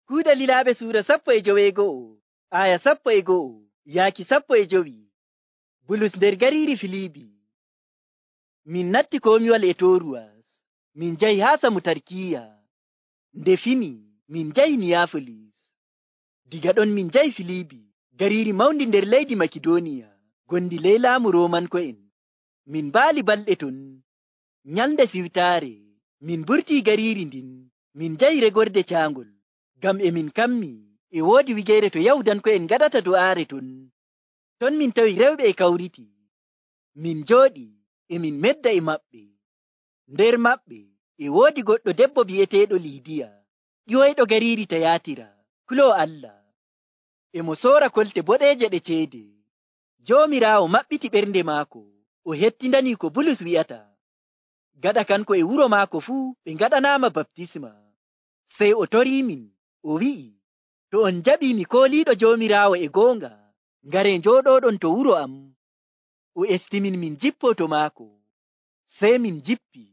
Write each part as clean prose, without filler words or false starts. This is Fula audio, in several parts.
Kuuɗe Lilaaɓe suura 11 aya 11 yaaki 15. Bulus nder gariiri Filiibi. Min natti komiwal e Toruwas, min njahi haa Samutarkiya. Nde fini min njahi Niyafolis. Diga ɗon min njahi Filiibi, gariiri mawndi nder leydi Makidoniya, gondi ley laamu Romanko'en. Min baali balɗe ton. Nyalnde siwtaare min burtii gariiri ndin, min njahi regorde caangol, ngam e min kammi e woodi wigeere to Yahudanko'en ngaɗata do'aare ton. Ton min tawi rewɓe e kawriti. Min jooɗi e min medda e maɓɓe. Nder maɓɓe e woodi goɗɗo debbo bi'eteeɗo Liidiya, ƴiwoyɗo gariiri Tayatira, kuloo Allah. E mo soora kolte boɗeeje ɗe ceede. Joomiraawo maɓɓiti ɓernde maako, o hettindanii ko Bulus wi'ata. Gaɗa kanko e wuro maako fuu ɓe ngaɗanaama baptisma. Sey o torii min, o wi'i, to on jaɓii mi kooliiɗo Joomiraawo e goonga, ngare njooɗoɗon to wuro am. O estimin min jippoo to maako. Sey min jippi.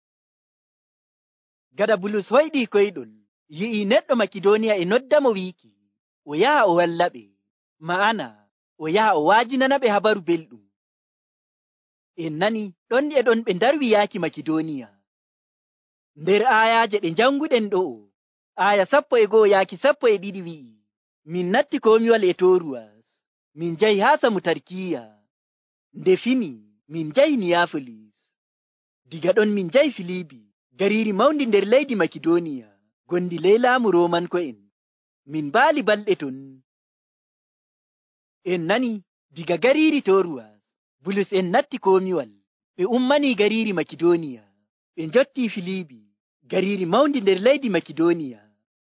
Gaɗa Bulus hoyɗii koyɗol, yi'i neɗɗo Makidoniya e noddamo wiiki, o yaha o walla ɓe, ma'ana o yaha o waajinana ɓe habaru belɗum. En nani ɗon e ɗon ɓe ndarwi yaaki Makidoniya. Nder ayaaje ɗe janguɗen ɗo, aya 11 yaaki 12 wi'i, min natti komiwal e Toruwas, min njahi haa Samutarkiya. Nde fini min njahi Niyafolis. Diga ɗon min njahi Filiibi, gariiri mawndi nder leydi Makidoniya, gondi ley laamu Romanko'en. Min baali balɗe ton. En nani diga gariiri Toruwas, Bulus en natti komiwal, ɓe ummanii gariiri Makidoniya, ɓe njottii Filiibi, gariiri mawndi nder leydi Makidoniya.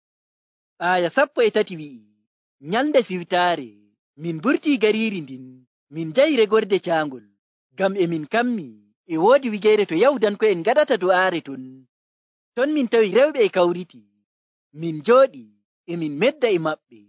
Aya 13 wi'i, nyalnde siwtaare min burtii gariiri ndin, min njahi regorde caangol, ngam e min kammi e woodi wigeere to Yahudanko'en ngaɗata do'aare ton. Ton min tawi rewɓe e kawriti. Min jooɗi e min medda e maɓɓe.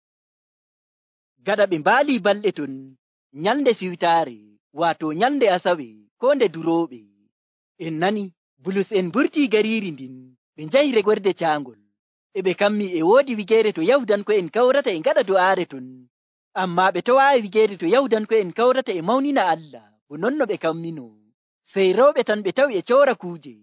Gaɗa ɓe mbaalii balɗe ton, nyalnde siwtaare, waato nyalnde Asawe ko nde durooɓe. En nani Bulus en burtii gariiri ndin, ɓe njahi regorde caangol, e ɓe kammi e woodi wigeere to Yahudanko'en kawrata e ngaɗa do'aare ton. Ammaa ɓe towaayi wigeere to Yahudanko'en kawrata e mawnina Allah, bo non no ɓe kammino. Sey rewɓe tan ɓe tawi e coora kuuje.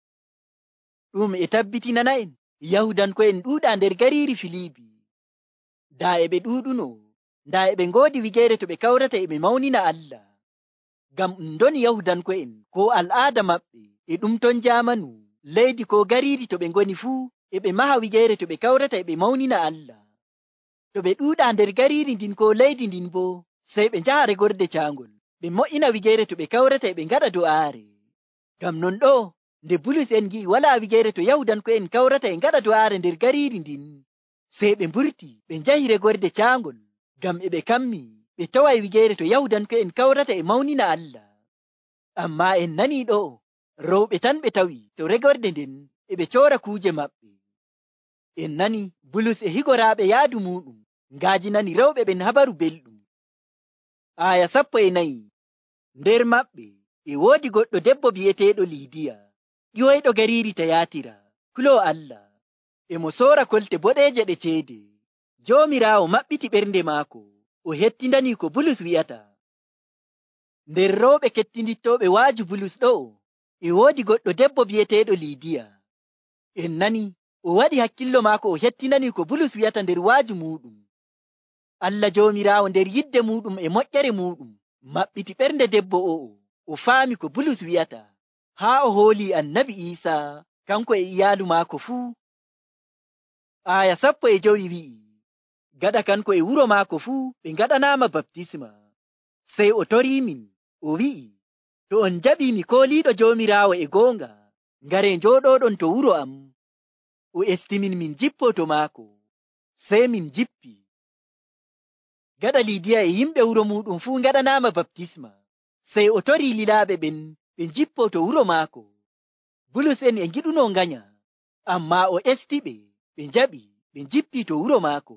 Ɗum e tabbitinana en Yahudanko'en ɗuuɗaa nder gariiri Filiibi. Daa e ɓe ɗuuɗuno, ndaa e ɓe ngoodi wigeere to ɓe kawrata e ɓe mawnina Allah. Ngam ɗum ndoni Yahudanko'en ko al'aada maɓɓe e ɗum ton jaamanu, leydi ko gariiri to ɓe ngoni fuu e ɓe maha wigeere to ɓe kawrata e ɓe mawnina Allah. To ɓe ɗuuɗaa nder gariiri ndin ko leydi ndin boo, sey ɓe njaha regorde caangol, ɓe mo'ina wigeere to ɓe kawrata e ɓe ngaɗa do'aare. Ngam non ɗo, nde Bulus en gi'i walaa wigeere to Yahudanko'en kawrata e ngaɗa do'aare nder gariiri ndin, sey ɓe mburti ɓe njahi regorde caangol, ngam e ɓe kammi ɓe taway wigeere to Yahudanko'en kawrata e mawnina Allah. Ammaa en nanii ɗo, rewɓe tan ɓe tawi to regorde nden e ɓe coora kuuje maɓɓe. En nani Bulus e higoraaɓe yaadu muɗum ngaajinani rewɓe ɓen habaru belɗum. Aya 14. Nder maɓɓe e woodi goɗɗo debbo bi'eteeɗo Liidiya, ƴiwoyɗo gariiri Tayatira, kuloo Allah. E mo soora kolte boɗeeje ɗe ceede. Joomiraawo maɓɓiti ɓernde maako, o hettindanii ko Bulus wi'ata. Nder rewɓe kettindittooɓe waaju Bulus ɗo, e woodi goɗɗo debbo bi'eteeɗo Liidiya. En nani o waɗi hakkillo maako o hettinanii ko Bulus wi'ata nder waaju muɗum. Allah Joomiraawo nder yidde muɗum e moƴƴere muɗum maɓɓiti ɓernde debbo o'o, o faami ko Bulus wi'ata, haa o hoolii Annabi Iisaa kanko e iyaalu maako fuu. Aya 15 wi'i, gaɗa kanko e wuro maako fuu ɓe ngaɗanaama baptisma. Sey o torii min, o wi'i, to on jaɓii mi kooliiɗo Joomiraawo e goonga, ngare njooɗoɗon to wuro am. O estimin min jippoo to maako. Sey min jippi. Gaɗa Liidiya e yimɓe wuro muɗum fuu ngaɗanaama baptisma, sey o torii lilaaɓe ɓen ɓe jippoo to wuro maako. Bulus en e ngiɗuno nganya, ammaa o esti ɓe, ɓe njaɓi, ɓe jippii to wuro maako.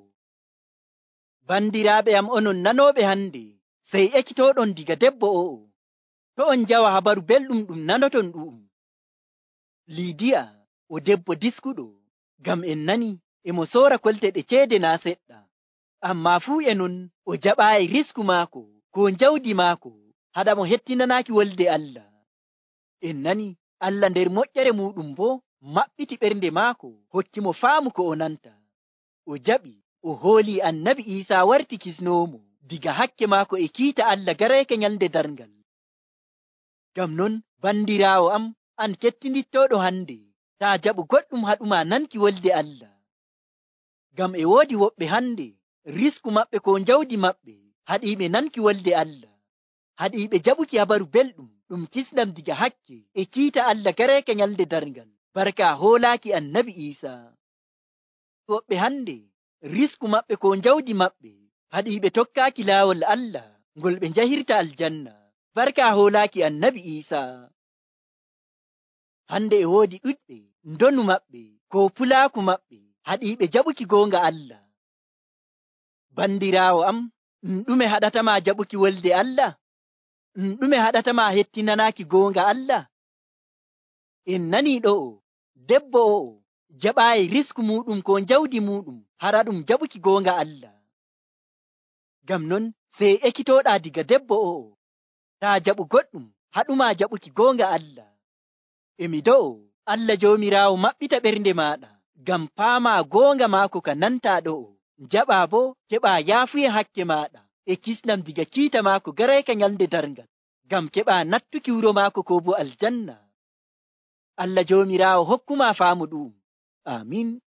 Bandiraaɓe am onon nanooɓe hannde, sey ekkitooɗon diga debbo o'o, to on njawa habaru belɗum ɗum nanoton ɗu'um. Liidiya o debbo diskuɗo, ngam en nani emo soora kolte ɗe ceede naa seɗɗa. Ammaa fuu e non o jaɓaayi risku maako ko jawdi maako haɗa mo hettinanaaki wolde Allah. En nani Allah nder moƴƴere muɗum bo maɓɓiti ɓernde maako hokki mo faamu ko o nanta. O jaɓi o hooli annabi Iisaa warti kisnoomo diga hakke maako e kiita Allah gareeke nyalde darngal. Ngam non bandiraawo am an kettinittooɗo hande taa jaɓu goɗɗum haɗuma nanki wolde Allah. Ngam e woodi woɓɓe hande risku maɓɓe ko jawdi maɓɓe haɗiiɓe nanki wolde Allah, haɗiiɓe jaɓuki habaru belɗum ɗum kisnam diga hakke e kiita Allah gareeke nyalde darngal barka hoolaaki annabi Iisaa. Woɓɓe hande risku maɓɓe ko jawdi maɓɓe haɗiiɓe tokkaaki laawol Allah ngol ɓe njahirta aljanna barka hoolaaki annabi Iisaa. Hande e woodi ɗuɗɓe ndonu maɓɓe ko pulaaku maɓɓe haɗiiɓe jaɓuki goonga Allah. Bandiraawo am, ɗume haɗatama jaɓuki wolde Allah? Ɗume haɗatama hettinanaaki goonga Allah? En nanii ɗo'o debbo o'o jaɓaayi risku muɗum ko jawdi muɗum haɗa ɗum jaɓuki goonga Allah. Ngam non sey ekkitooɗaa diga debbo o'o taa jaɓu goɗɗum haɗuma jaɓuki goonga Allah. Emi do'o Allah joomiraawo maɓɓita ɓernde maaɗa ngam paama goonga maako ka nanta ɗo'o, jaɓa bo keɓa yaafuye hakke maaɗa e kisnam diga kiita maako gareeka nyalde darngal ngam keɓa nattuki wuro maako ko bo aljanna. Allah joomiraawo hokkuma faamu ɗum. Amin.